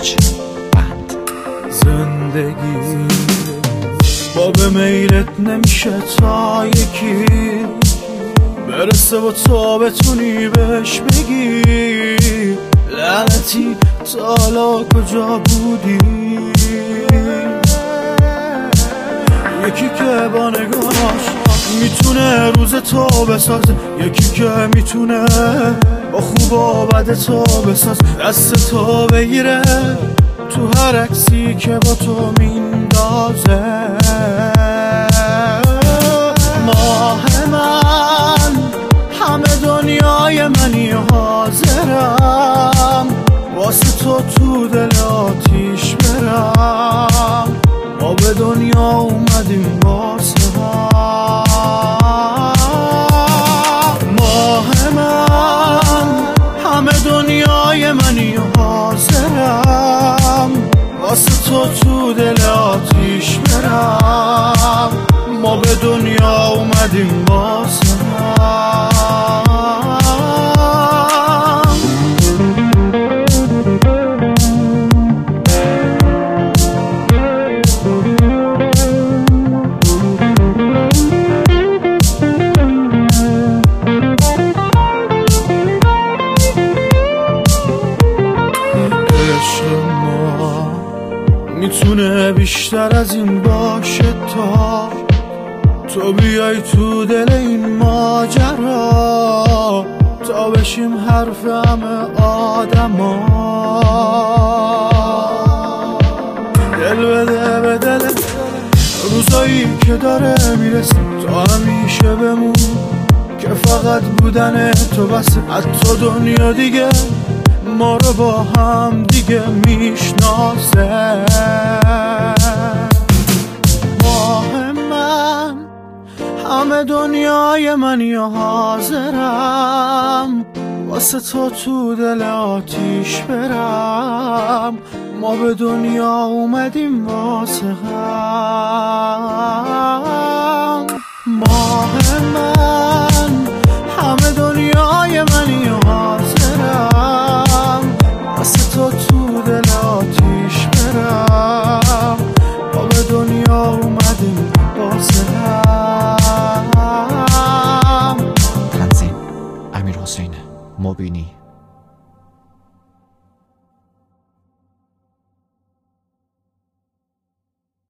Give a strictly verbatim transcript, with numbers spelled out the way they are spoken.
آرچ بند. زندگی با به میلت نمیشه تا یکی برسه و تو بتونی بهش بگی لعنتی تا حالا کجا بودی. یکی که با نگاهش میتونه روز تو بسازه، یکی که میتونه با خوب و بد تو بساز، دست تو بگیره تو هر عکسی که با تو میندازه. ماه من همه دنیای منی و حاضرم واسه تو تو دل آتیش برم. ما به دنیا اومدیم واسه هم. ماه من همه دنیای منی و حاضرم واسه تو تو دل آتیش برم. ما به دنیا اومدیم واسه هم. میتونه بیشتر از این باشه تا تو بیای تو دل این ماجرا، تا بشیم حرف همه آدما. دل بده به دل روزایی که داره میرسه، تا همیشه بمون که فقط بودن تو بسه. حتی دنیا دیگه ما رو با هم دیگه میشناسه. ماه من همه دنیای منی و حاضرم واسه تو تو دل آتیش برم. ما به دنیا اومدیم واسه هم. ماه من